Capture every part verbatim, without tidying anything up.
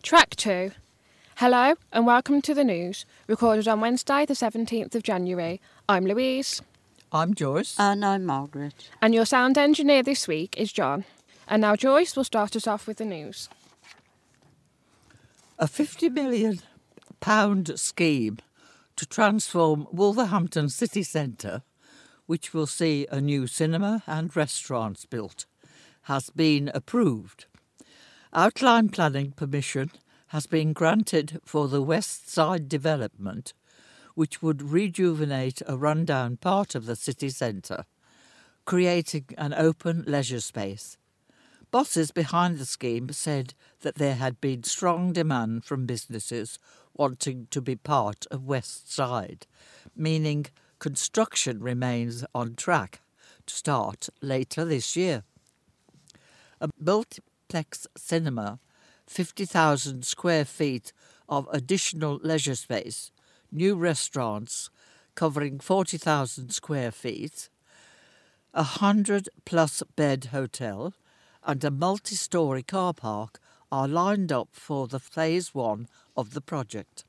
Track two. Hello and welcome to the news, recorded on Wednesday the seventeenth of January. I'm Louise. I'm Joyce. And I'm Margaret. And your sound engineer this week is John. And now Joyce will start us off with the news. A fifty million pounds scheme to transform Wolverhampton city centre, which will see a new cinema and restaurants built, has been approved. Outline planning permission has been granted for the West Side development, which would rejuvenate a rundown part of the city centre, creating an open leisure space. Bosses behind the scheme said that there had been strong demand from businesses wanting to be part of West Side, meaning construction remains on track to start later this year. A multiplex cinema, fifty thousand square feet of additional leisure space, new restaurants covering forty thousand square feet, a hundred plus bed hotel and a multi-storey car park are lined up for the phase one of the project.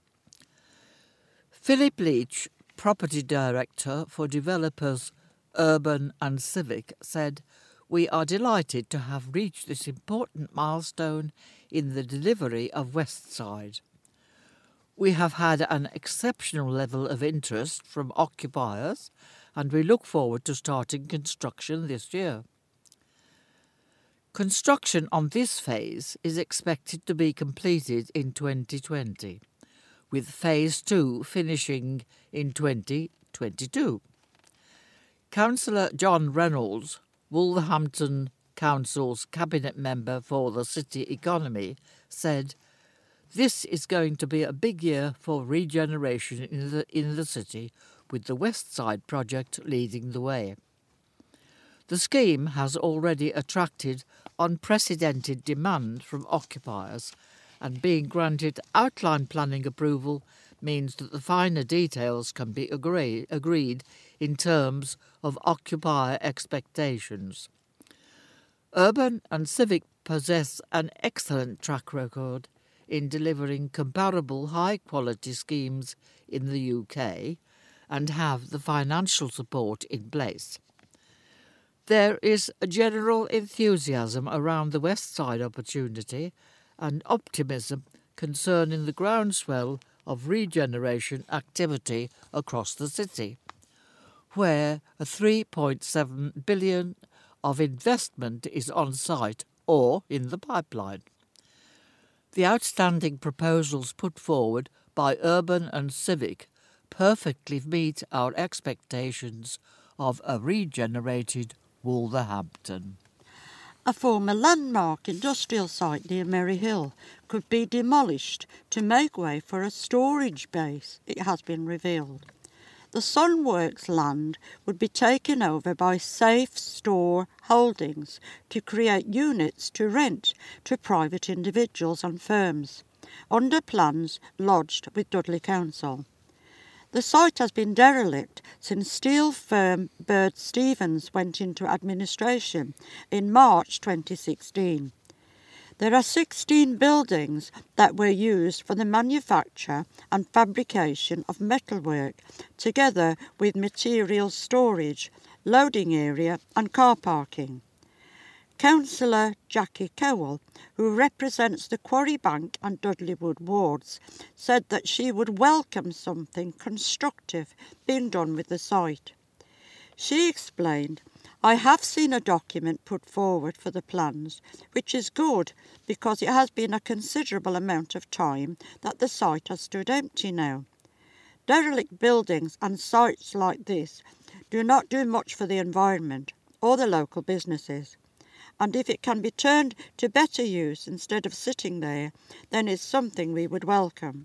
Philip Leach, property director for developers Urban and Civic, said, "We are delighted to have reached this important milestone in the delivery of West Side. We have had an exceptional level of interest from occupiers and we look forward to starting construction this year." Construction on this phase is expected to be completed in twenty twenty, with phase two finishing in twenty twenty-two. Councillor John Reynolds, Wolverhampton Council's cabinet member for the city economy, said, "This is going to be a big year for regeneration in the, in the city, with the West Side project leading the way." The scheme has already attracted unprecedented demand from occupiers, and being granted outline planning approval means that the finer details can be agree, agreed in terms of occupier expectations. Urban and Civic possess an excellent track record in delivering comparable high-quality schemes in the U K and have the financial support in place. There is a general enthusiasm around the West Side opportunity and optimism concerning the groundswell of regeneration activity across the city, where a three point seven billion pounds of investment is on site or in the pipeline. The outstanding proposals put forward by Urban and Civic perfectly meet our expectations of a regenerated Wolverhampton. A former landmark industrial site near Merry Hill could be demolished to make way for a storage base, it has been revealed. The Sunworks land would be taken over by Safe Store Holdings to create units to rent to private individuals and firms, under plans lodged with Dudley Council. The site has been derelict since steel firm Bird Stevens went into administration in March twenty sixteen. There are sixteen buildings that were used for the manufacture and fabrication of metalwork, together with material storage, loading area and car parking. Councillor Jackie Cowell, who represents the Quarry Bank and Dudleywood wards, said that she would welcome something constructive being done with the site. She explained, "I have seen a document put forward for the plans, which is good because it has been a considerable amount of time that the site has stood empty now. Derelict buildings and sites like this do not do much for the environment or the local businesses. And if it can be turned to better use instead of sitting there, then it's something we would welcome.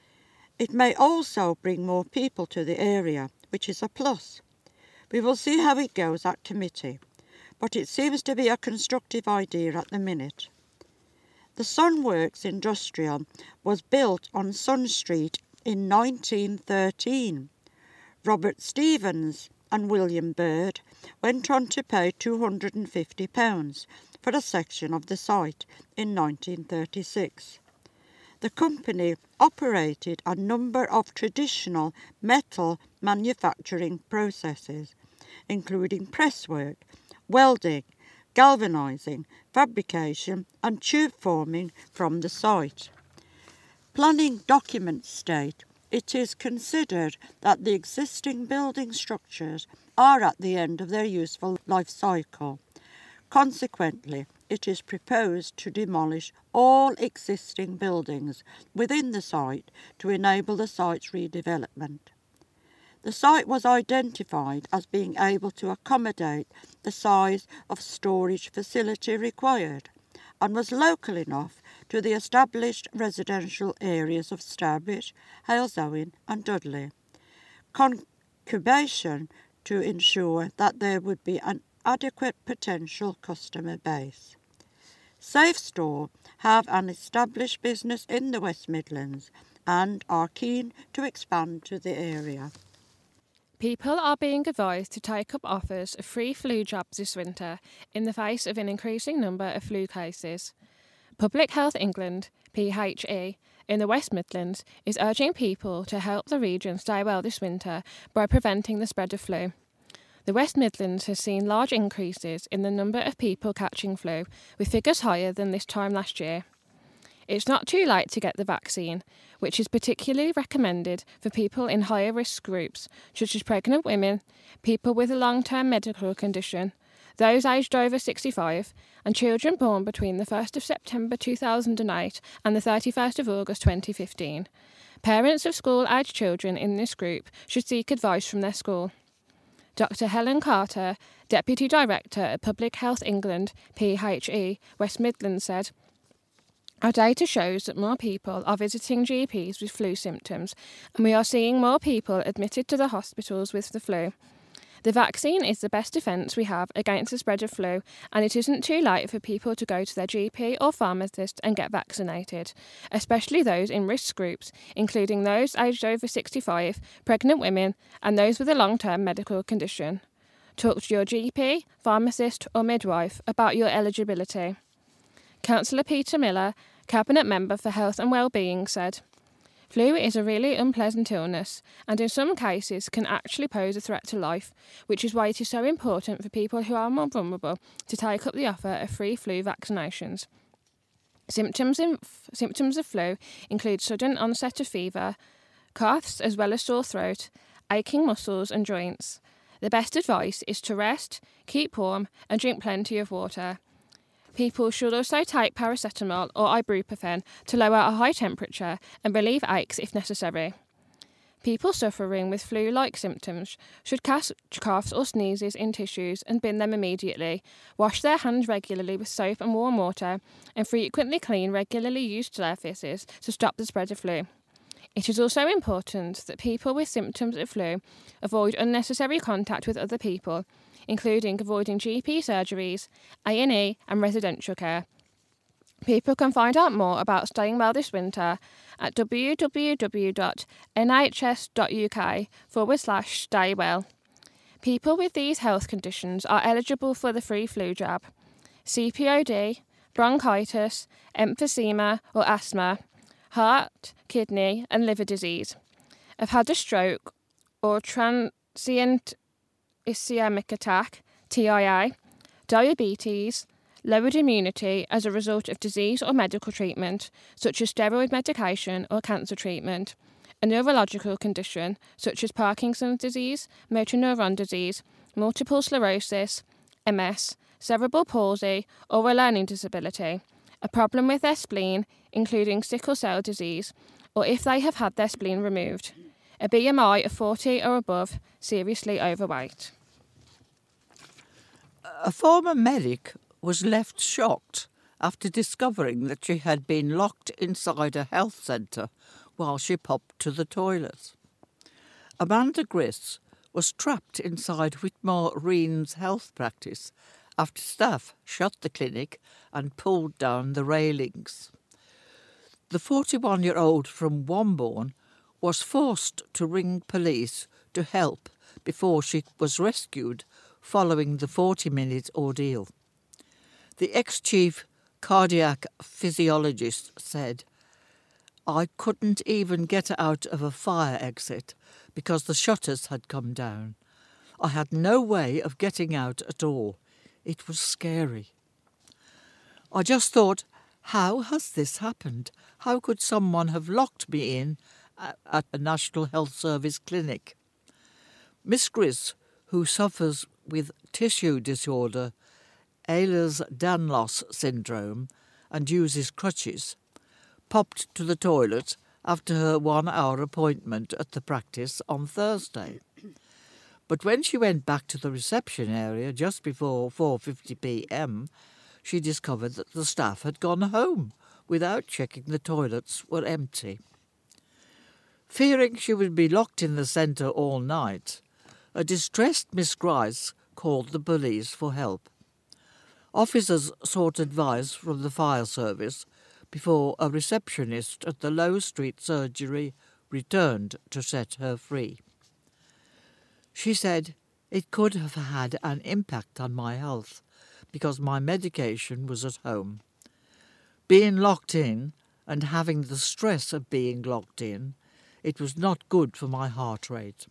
It may also bring more people to the area, which is a plus. We will see how it goes at committee, but it seems to be a constructive idea at the minute." The Sunworks Industrial was built on Sun Street in nineteen thirteen. Robert Stevens and William Bird went on to pay two hundred fifty pounds for a section of the site in nineteen thirty-six. The company operated a number of traditional metal manufacturing processes, including presswork, welding, galvanising, fabrication and tube forming from the site. Planning documents state it is considered that the existing building structures are at the end of their useful life cycle. Consequently, it is proposed to demolish all existing buildings within the site to enable the site's redevelopment. The site was identified as being able to accommodate the size of storage facility required and was local enough to the established residential areas of Stourbridge, Halesowen and Dudley. Concubation to ensure that there would be an adequate potential customer base. Safestore have an established business in the West Midlands and are keen to expand to the area. People are being advised to take up offers of free flu jabs this winter in the face of an increasing number of flu cases. Public Health England, P H E, in the West Midlands is urging people to help the region stay well this winter by preventing the spread of flu. The West Midlands has seen large increases in the number of people catching flu, with figures higher than this time last year. It's not too late to get the vaccine, which is particularly recommended for people in higher risk groups, such as pregnant women, people with a long-term medical condition, those aged over sixty-five, and children born between the first of September two thousand eight and the thirty-first of August twenty fifteen. Parents of school-aged children in this group should seek advice from their school. Doctor Helen Carter, Deputy Director at Public Health England, P H E, West Midlands said, "Our data shows that more people are visiting G Ps with flu symptoms, and we are seeing more people admitted to the hospitals with the flu. The vaccine is the best defence we have against the spread of flu, and it isn't too late for people to go to their G P or pharmacist and get vaccinated, especially those in risk groups, including those aged over sixty-five, pregnant women, and those with a long-term medical condition. Talk to your G P, pharmacist or midwife about your eligibility." Councillor Peter Miller, Cabinet Member for Health and Wellbeing, said, "Flu is a really unpleasant illness and in some cases can actually pose a threat to life, which is why it is so important for people who are more vulnerable to take up the offer of free flu vaccinations. Symptoms, in, symptoms of flu include sudden onset of fever, coughs as well as sore throat, aching muscles and joints. The best advice is to rest, keep warm and drink plenty of water. People should also take paracetamol or ibuprofen to lower a high temperature and relieve aches if necessary. People suffering with flu-like symptoms should catch coughs or sneezes in tissues and bin them immediately, wash their hands regularly with soap and warm water, and frequently clean regularly used surfaces to stop the spread of flu. It is also important that people with symptoms of flu avoid unnecessary contact with other people, including avoiding G P surgeries, A and E and residential care. People can find out more about staying well this winter at www.nhs.uk forward slash stay well. People with these health conditions are eligible for the free flu jab. C P O D, bronchitis, emphysema or asthma, heart, kidney and liver disease, have had a stroke or transient ischemic attack, T I A, diabetes, lowered immunity as a result of disease or medical treatment, such as steroid medication or cancer treatment, a neurological condition, such as Parkinson's disease, motor neuron disease, multiple sclerosis, M S, cerebral palsy, or a learning disability, a problem with their spleen, including sickle cell disease, or if they have had their spleen removed, a B M I of forty or above, seriously overweight. A former medic was left shocked after discovering that she had been locked inside a health centre while she popped to the toilet. Amanda Griss was trapped inside Whitmore Reen's health practice after staff shut the clinic and pulled down the railings. The forty-one-year-old from Wombourne was forced to ring police to help before she was rescued following the forty-minute ordeal. The ex-chief cardiac physiologist said, I couldn't even get out of a fire exit because the shutters had come down. I had no way of getting out at all. It was scary. I just thought, how has this happened? How could someone have locked me in at a National Health Service clinic? Miss Gris, who suffers with tissue disorder, Ehlers-Danlos syndrome, and uses crutches, popped to the toilet after her one-hour appointment at the practice on Thursday. But when she went back to the reception area just before four fifty p m, she discovered that the staff had gone home without checking the toilets were empty. Fearing she would be locked in the centre all night, a distressed Miss Grice called the police for help. Officers sought advice from the fire service before a receptionist at the Low Street surgery returned to set her free. She said it could have had an impact on my health because my medication was at home. Being locked in and having the stress of being locked in, it was not good for my heart rate.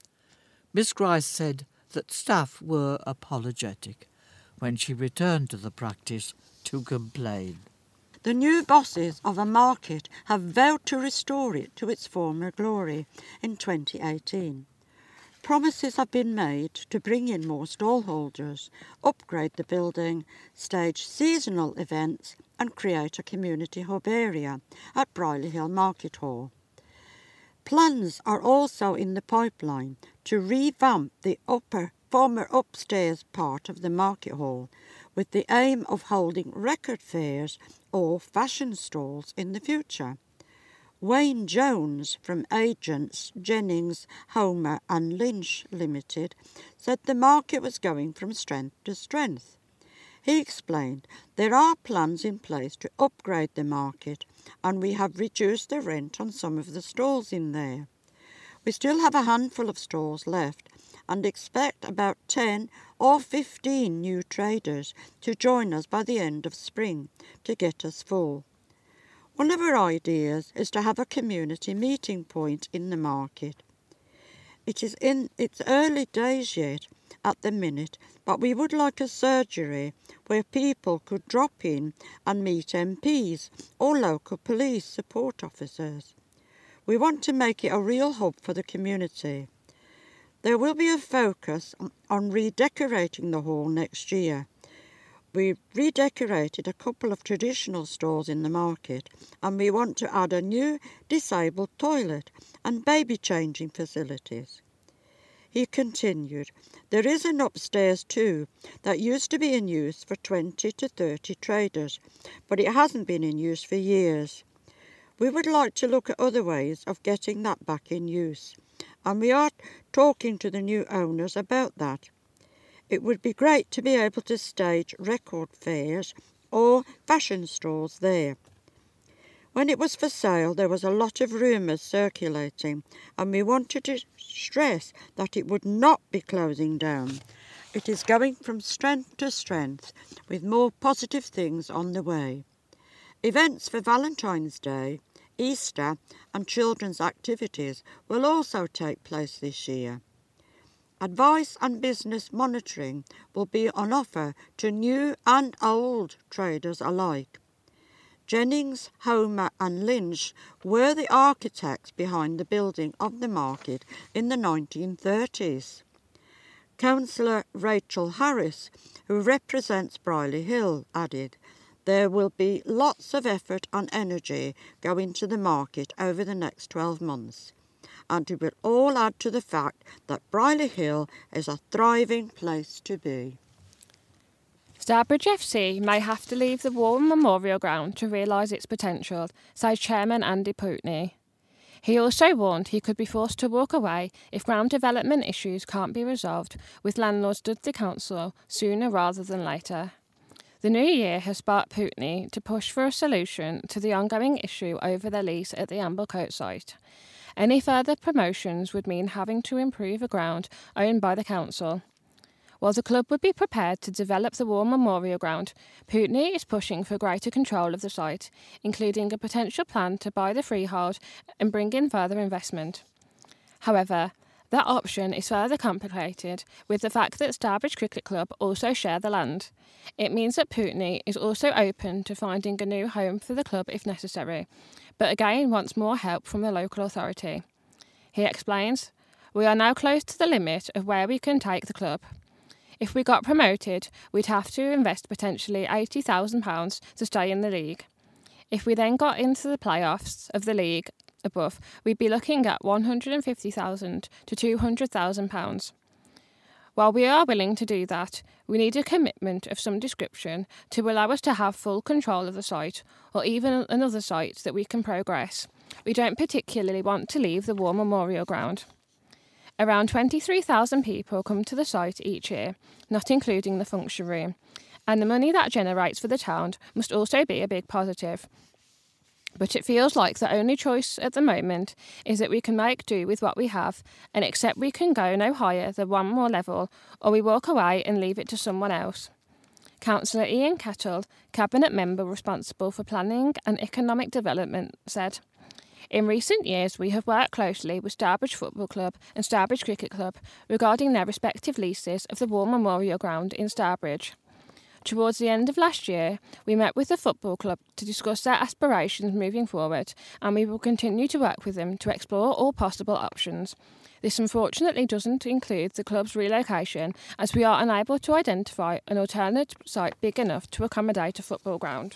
Miss Grice said that staff were apologetic when she returned to the practice to complain. The new bosses of a market have vowed to restore it to its former glory in twenty eighteen. Promises have been made to bring in more stallholders, upgrade the building, stage seasonal events and create a community hub area at Brierley Hill Market Hall. Plans are also in the pipeline to revamp the upper, former upstairs part of the market hall with the aim of holding record fairs or fashion stalls in the future. Wayne Jones from agents Jennings, Homer and Lynch Limited said the market was going from strength to strength. He explained, there are plans in place to upgrade the market and we have reduced the rent on some of the stalls in there. We still have a handful of stalls left and expect about ten or fifteen new traders to join us by the end of spring to get us full. One of our ideas is to have a community meeting point in the market. It is in its early days yet at the minute, but we would like a surgery where people could drop in and meet M Ps or local police support officers. We want to make it a real hub for the community. There will be a focus on redecorating the hall next year. We redecorated a couple of traditional stores in the market and we want to add a new disabled toilet and baby changing facilities. He continued, there is an upstairs too that used to be in use for twenty to thirty traders, but it hasn't been in use for years. We would like to look at other ways of getting that back in use, and we are talking to the new owners about that. It would be great to be able to stage record fairs or fashion stalls there. When it was for sale, there was a lot of rumours circulating, and we wanted to stress that it would not be closing down. It is going from strength to strength, with more positive things on the way. Events for Valentine's Day, Easter and children's activities will also take place this year. Advice and business monitoring will be on offer to new and old traders alike. Jennings, Homer and Lynch were the architects behind the building of the market in the nineteen thirties. Councillor Rachel Harris, who represents Brierley Hill, added, there will be lots of effort and energy going to the market over the next twelve months. And it will all add to the fact that Brierley Hill is a thriving place to be. Stourbridge F C may have to leave the War Memorial Ground to realise its potential, says Chairman Andy Putney. He also warned he could be forced to walk away if ground development issues can't be resolved with landlords Dudley Council sooner rather than later. The new year has sparked Putney to push for a solution to the ongoing issue over the lease at the Amblecote site. Any further promotions would mean having to improve a ground owned by the council. While the club would be prepared to develop the War Memorial Ground, Putney is pushing for greater control of the site, including a potential plan to buy the freehold and bring in further investment. However, that option is further complicated with the fact that Stourbridge Cricket Club also share the land. It means that Putney is also open to finding a new home for the club if necessary, but again wants more help from the local authority. He explains, "We are now close to the limit of where we can take the club. If we got promoted, we'd have to invest potentially eighty thousand pounds to stay in the league. If we then got into the playoffs of the league above, we'd be looking at one hundred fifty thousand to two hundred thousand pounds. While we are willing to do that, we need a commitment of some description to allow us to have full control of the site, or even another site that we can progress. We don't particularly want to leave the War Memorial Ground." Around twenty-three thousand people come to the site each year, not including the function room, and the money that generates for the town must also be a big positive. But it feels like the only choice at the moment is that we can make do with what we have and accept we can go no higher than one more level, or we walk away and leave it to someone else. Councillor Ian Kettle, Cabinet member responsible for planning and economic development, said, "In recent years we have worked closely with Stourbridge Football Club and Stourbridge Cricket Club regarding their respective leases of the War Memorial Ground in Stourbridge. Towards the end of last year, we met with the football club to discuss their aspirations moving forward, and we will continue to work with them to explore all possible options. This unfortunately doesn't include the club's relocation, as we are unable to identify an alternate site big enough to accommodate a football ground."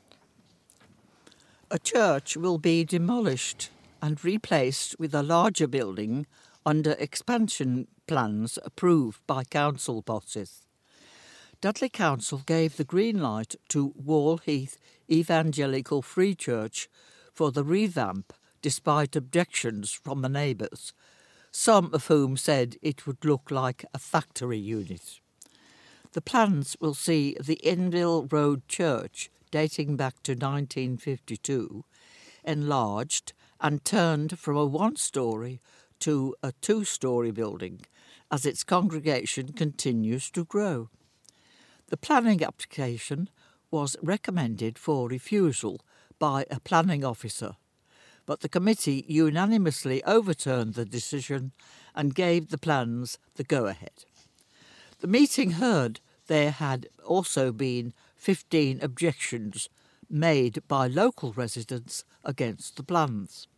A church will be demolished and replaced with a larger building under expansion plans approved by council bosses. Dudley Council gave the green light to Wall Heath Evangelical Free Church for the revamp despite objections from the neighbours, some of whom said it would look like a factory unit. The plans will see the Enville Road Church, dating back to nineteen fifty-two, enlarged and turned from a one-storey to a two-storey building as its congregation continues to grow. The planning application was recommended for refusal by a planning officer, but the committee unanimously overturned the decision and gave the plans the go-ahead. The meeting heard there had also been fifteen objections made by local residents against the plans.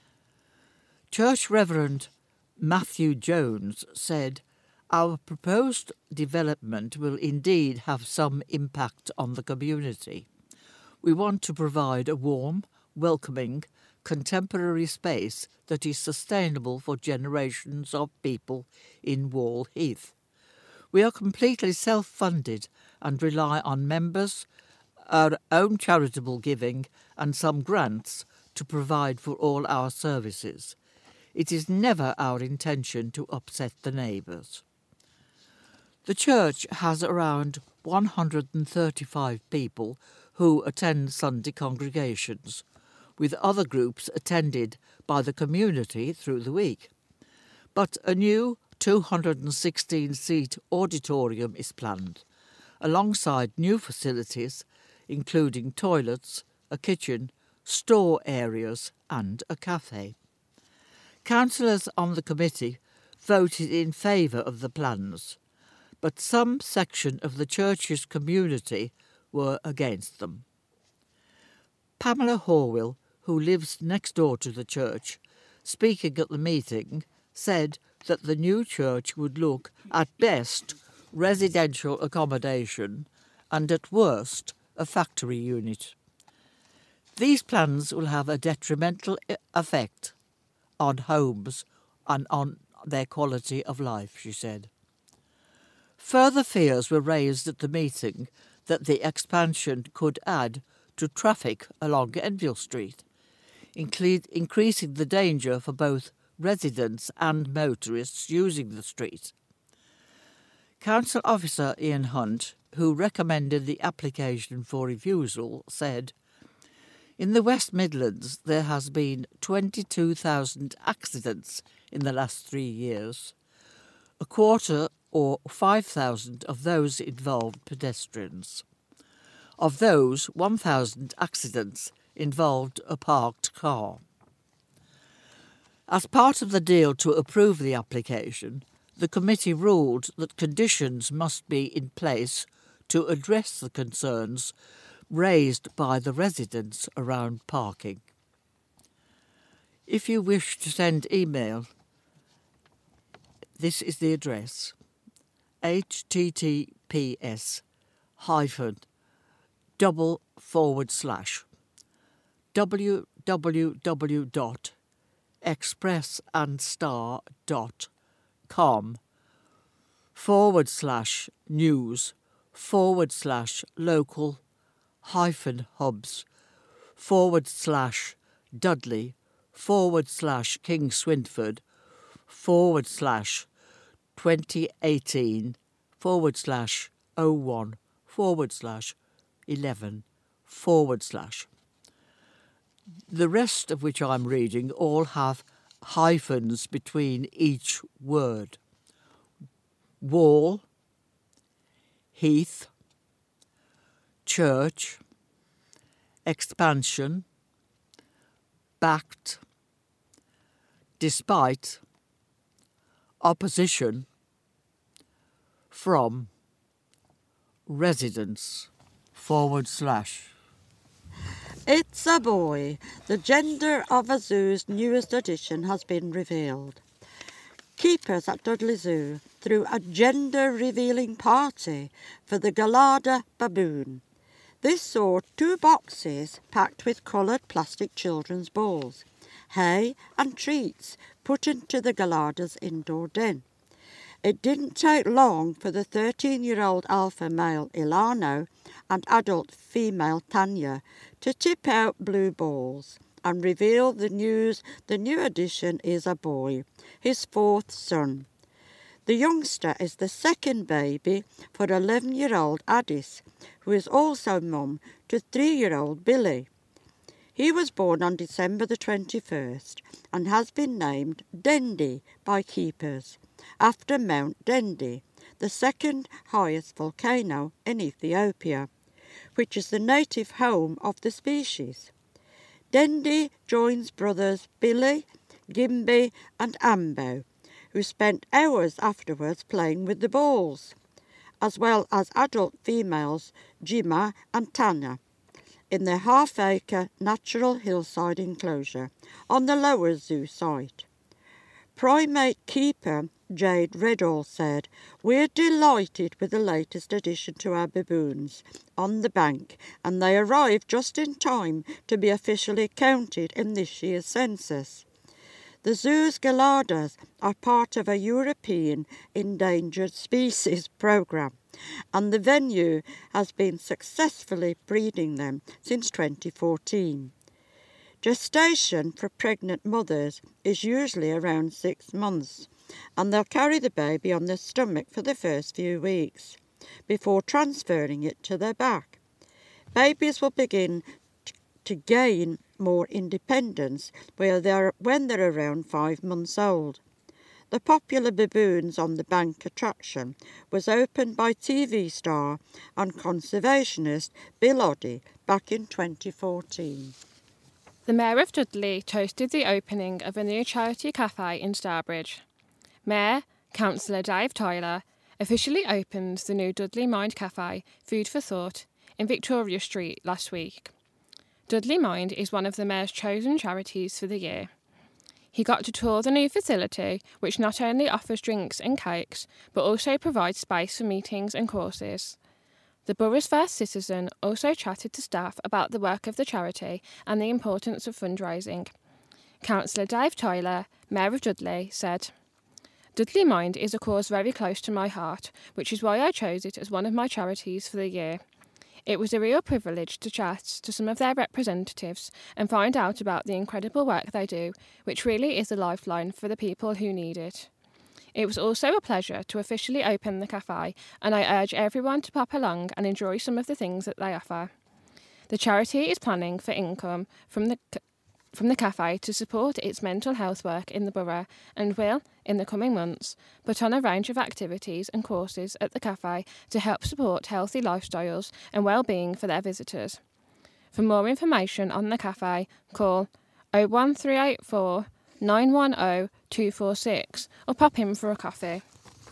Church Reverend Matthew Jones said, "Our proposed development will indeed have some impact on the community. We want to provide a warm, welcoming, contemporary space that is sustainable for generations of people in Wall Heath. We are completely self-funded and rely on members, our own charitable giving and some grants to provide for all our services. It is never our intention to upset the neighbours." The church has around one hundred thirty-five people who attend Sunday congregations, with other groups attended by the community through the week. But a new two hundred sixteen seat auditorium is planned, alongside new facilities including toilets, a kitchen, store areas and a cafe. Councillors on the committee voted in favour of the plans, but some section of the church's community were against them. Pamela Horwell, who lives next door to the church, speaking at the meeting, said that the new church would look, at best, residential accommodation and at worst, a factory unit. These plans will have a detrimental effect on homes and on their quality of life, she said. Further fears were raised at the meeting that the expansion could add to traffic along Enville Street, increasing the danger for both residents and motorists using the street. Council Officer Ian Hunt, who recommended the application for refusal, said, "In the West Midlands there has been twenty-two thousand accidents in the last three years. A quarter or five thousand of those involved pedestrians. Of those, one thousand accidents involved a parked car. As part of the deal to approve the application, the committee ruled that conditions must be in place to address the concerns raised by the residents around parking. If you wish to send email, this is the address: https hyphen double forward slash www dot expressandstar.com forward slash news forward slash local hyphen hubs forward slash Dudley forward slash King Swinford forward slash twenty eighteen forward slash oh one forward slash eleven forward slash. The rest of which I'm reading all have hyphens between each word. Wall, heath, church, expansion, backed, despite, opposition, from, residence, forward slash. It's a boy. The gender of a zoo's newest addition has been revealed. Keepers at Dudley Zoo threw a gender-revealing party for the Gallardo baboon. This saw two boxes packed with coloured plastic children's balls, hay and treats put into the Gallardo's indoor den. It didn't take long for the thirteen-year-old alpha male Ilano and adult female Tanya to tip out blue balls and reveal the news the new addition is a boy, his fourth son. The youngster is the second baby for eleven-year-old Addis, who is also mum to three-year-old Billy. He was born on December the twenty-first and has been named Dendi by keepers, after Mount Dendi, the second highest volcano in Ethiopia, which is the native home of the species. Dendi joins brothers Billy, Gimbi and Ambo, who spent hours afterwards playing with the balls, as well as adult females Jima and Tanya, in their half-acre natural hillside enclosure on the lower zoo site. Primate keeper Jade Redall said, "We're delighted with the latest addition to our baboons on the bank, and they arrived just in time to be officially counted in this year's census. The zoo's Gallardos are part of a European Endangered Species programme, and the venue has been successfully breeding them since twenty fourteen. Gestation for pregnant mothers is usually around six months, and they'll carry the baby on their stomach for the first few weeks, before transferring it to their back. Babies will begin t- to gain more independence where they're, when they're around five months old. The popular Baboons on the Bank attraction was opened by T V star and conservationist Bill Oddie back in twenty fourteen. The Mayor of Dudley toasted the opening of a new charity cafe in Stourbridge. Mayor, Councillor Dave Tyler, officially opened the new Dudley Mind Cafe, Food for Thought, in Victoria Street last week. Dudley Mind is one of the Mayor's chosen charities for the year. He got to tour the new facility, which not only offers drinks and cakes, but also provides space for meetings and courses. The borough's first citizen also chatted to staff about the work of the charity and the importance of fundraising. Councillor Dave Tyler, Mayor of Dudley, said, "Dudley Mind is a cause very close to my heart, which is why I chose it as one of my charities for the year. It was a real privilege to chat to some of their representatives and find out about the incredible work they do, which really is a lifeline for the people who need it. It was also a pleasure to officially open the cafe, and I urge everyone to pop along and enjoy some of the things that they offer. The charity is planning for income from the from the cafe to support its mental health work in the borough and will, in the coming months, put on a range of activities and courses at the cafe to help support healthy lifestyles and well-being for their visitors. For more information on the cafe, call oh one three eight four, nine one oh, two four six or pop in for a coffee.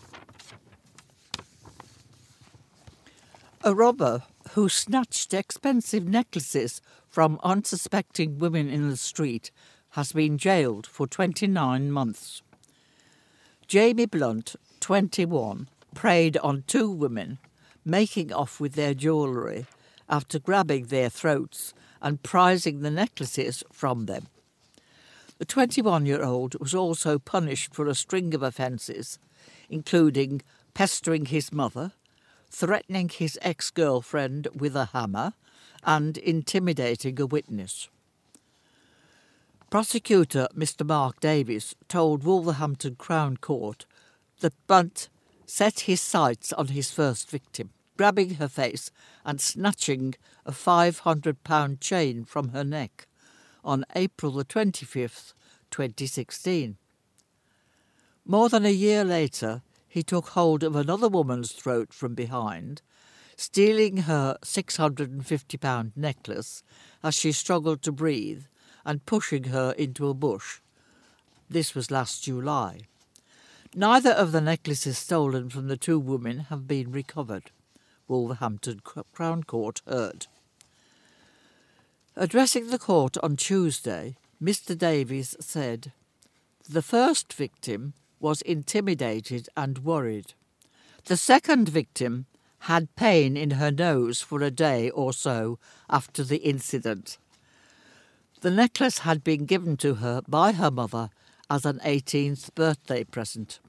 A robber who snatched expensive necklaces from unsuspecting women in the street has been jailed for twenty-nine months. Jamie Blunt, twenty-one, preyed on two women, making off with their jewellery after grabbing their throats and prizing the necklaces from them. The twenty-one-year-old was also punished for a string of offences, including pestering his mother, threatening his ex-girlfriend with a hammer, and intimidating a witness. Prosecutor Mister Mark Davies told Wolverhampton Crown Court that Blunt set his sights on his first victim, grabbing her face and snatching a five hundred pound chain from her neck on April the twenty-fifth, twenty sixteen. More than a year later, he took hold of another woman's throat from behind, stealing her six hundred fifty pound necklace as she struggled to breathe and pushing her into a bush. This was last July. Neither of the necklaces stolen from the two women have been recovered, Wolverhampton Crown Court heard. Addressing the court on Tuesday, Mister Davies said, "The first victim was intimidated and worried. The second victim had pain in her nose for a day or so after the incident. The necklace had been given to her by her mother as an eighteenth birthday present."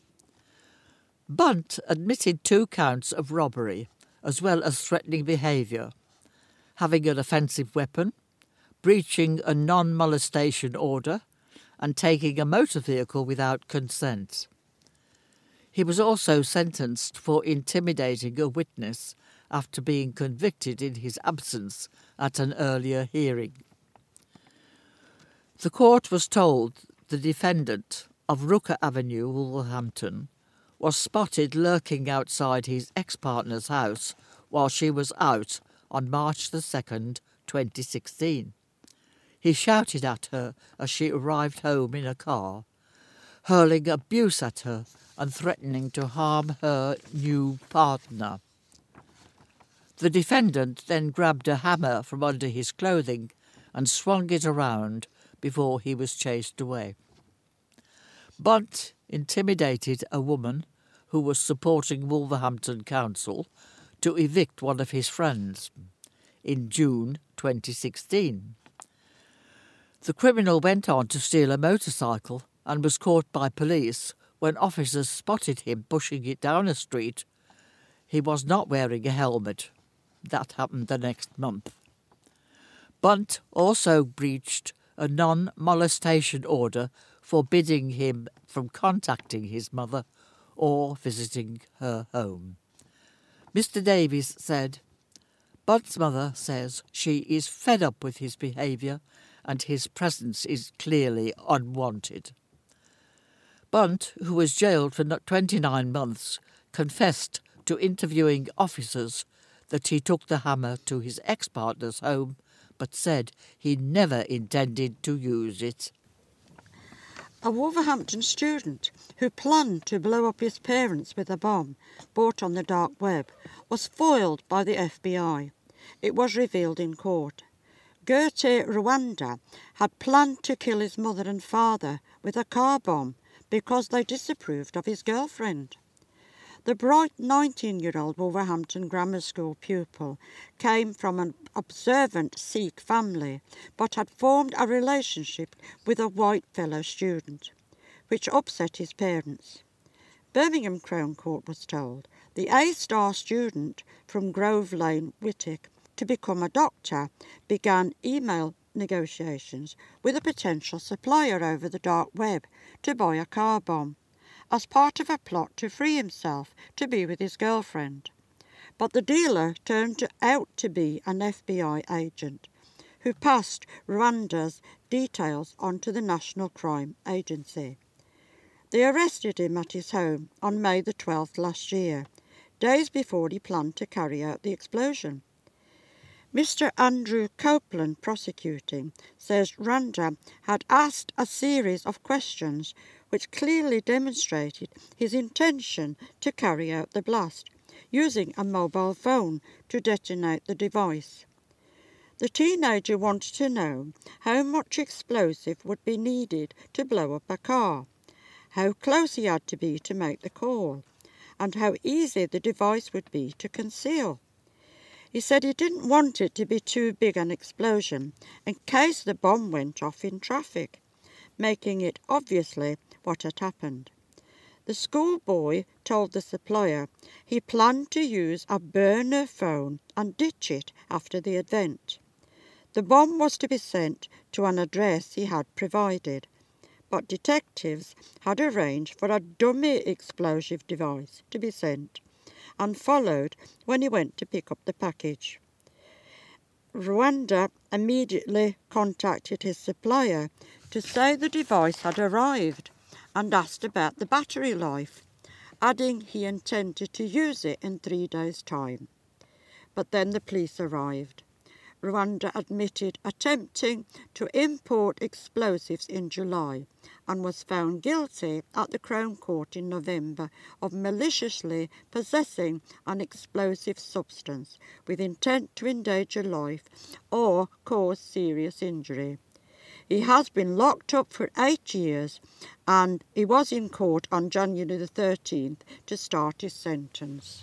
Blunt admitted two counts of robbery, as well as threatening behaviour, having an offensive weapon, breaching a non-molestation order, and taking a motor vehicle without consent. He was also sentenced for intimidating a witness after being convicted in his absence at an earlier hearing. The court was told the defendant of Rooker Avenue, Wolverhampton, was spotted lurking outside his ex-partner's house while she was out on March the second, twenty sixteen. He shouted at her as she arrived home in a car, hurling abuse at her and threatening to harm her new partner. The defendant then grabbed a hammer from under his clothing and swung it around before he was chased away. Blunt intimidated a woman who was supporting Wolverhampton Council to evict one of his friends in June twenty sixteen. The criminal went on to steal a motorcycle and was caught by police when officers spotted him pushing it down a street. He was not wearing a helmet. That happened the next month. Blunt also breached a non-molestation order forbidding him from contacting his mother or visiting her home. Mister Davies said, "Blunt's mother says she is fed up with his behaviour and his presence is clearly unwanted." Blunt, who was jailed for twenty-nine months, confessed to interviewing officers that he took the hammer to his ex-partner's home, but said he never intended to use it. A Wolverhampton student who planned to blow up his parents with a bomb bought on the dark web was foiled by the F B I. It was revealed in court. Gertie Rwanda had planned to kill his mother and father with a car bomb because they disapproved of his girlfriend. The bright nineteen-year-old Wolverhampton Grammar School pupil came from an observant Sikh family but had formed a relationship with a white fellow student, which upset his parents. Birmingham Crown Court was told the A-star student from Grove Lane, Whitwick, to become a doctor began email negotiations with a potential supplier over the dark web to buy a car bomb, as part of a plot to free himself to be with his girlfriend. But the dealer turned out to be an F B I agent who passed Rwanda's D details onto the National Crime Agency. They arrested him at his home on May the twelfth last year, days before he planned to carry out the explosion. Mister Andrew Copeland, prosecuting, says Randa had asked a series of questions which clearly demonstrated his intention to carry out the blast, using a mobile phone to detonate the device. The teenager wanted to know how much explosive would be needed to blow up a car, how close he had to be to make the call, and how easy the device would be to conceal. He said he didn't want it to be too big an explosion in case the bomb went off in traffic, making it obviously what had happened. The schoolboy told the supplier he planned to use a burner phone and ditch it after the event. The bomb was to be sent to an address he had provided, but detectives had arranged for a dummy explosive device to be sent and followed when he went to pick up the package. Rwanda immediately contacted his supplier to say the device had arrived and asked about the battery life, adding he intended to use it in three days' time. But then the police arrived. Rwanda admitted attempting to import explosives in July and was found guilty at the Crown Court in November of maliciously possessing an explosive substance with intent to endanger life or cause serious injury. He has been locked up for eight years and he was in court on January the thirteenth to start his sentence.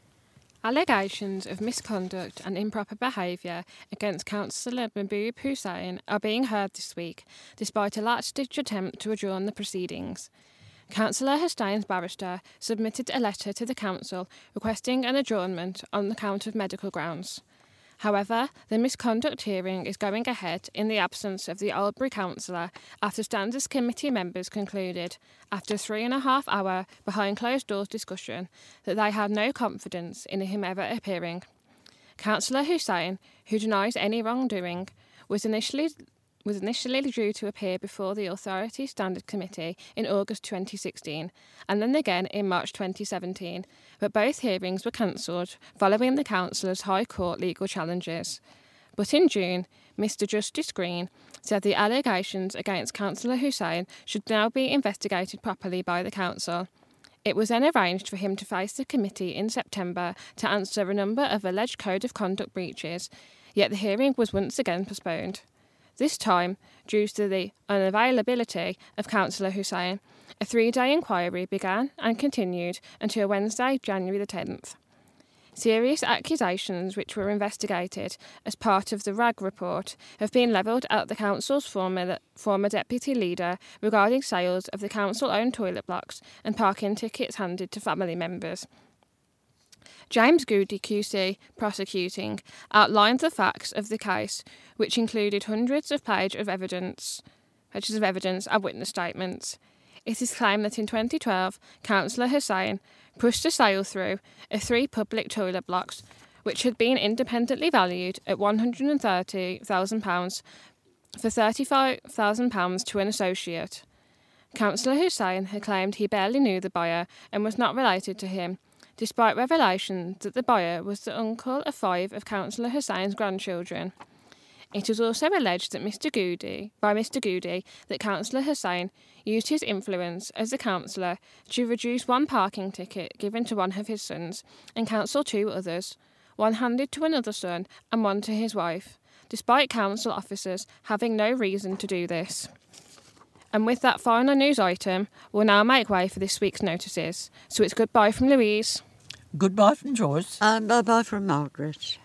Allegations of misconduct and improper behaviour against Councillor Mahboob Hussain are being heard this week, despite a last-ditch attempt to adjourn the proceedings. Councillor Hussain's barrister submitted a letter to the council requesting an adjournment on the count of medical grounds. However, the misconduct hearing is going ahead in the absence of the Albury councillor after Standards Committee members concluded, after a three and a half hour behind closed doors discussion, that they had no confidence in him ever appearing. Councillor Hussain, who denies any wrongdoing, was initially was initially due to appear before the Authority Standards Committee in August twenty sixteen and then again in March twenty seventeen, but both hearings were cancelled following the councillor's High Court legal challenges. But in June, Mister Justice Green said the allegations against Councillor Hussain should now be investigated properly by the council. It was then arranged for him to face the committee in September to answer a number of alleged code of conduct breaches, yet the hearing was once again postponed. This time, due to the unavailability of Councillor Hussain, a three-day inquiry began and continued until Wednesday, January the tenth. Serious accusations which were investigated as part of the R A G report have been levelled at the council's former, former deputy leader regarding sales of the council-owned toilet blocks and parking tickets handed to family members. James Goody Q C, prosecuting, outlined the facts of the case, which included hundreds of pages of evidence, pages of evidence and witness statements. It is claimed that in twenty twelve, Councillor Hussain pushed a sale through of three public toilet blocks, which had been independently valued at one hundred thirty thousand pounds for thirty-five thousand pounds to an associate. Councillor Hussain had claimed he barely knew the buyer and was not related to him, despite revelations that the buyer was the uncle of five of Councillor Hussain's grandchildren. It was also alleged that Mister Goody, by Mister Goody that Councillor Hussain used his influence as a councillor to reduce one parking ticket given to one of his sons and cancel two others, one handed to another son and one to his wife, despite council officers having no reason to do this. And with that final news item, we'll now make way for this week's notices. So it's goodbye from Louise. Goodbye from Joyce. And bye-bye from Margaret.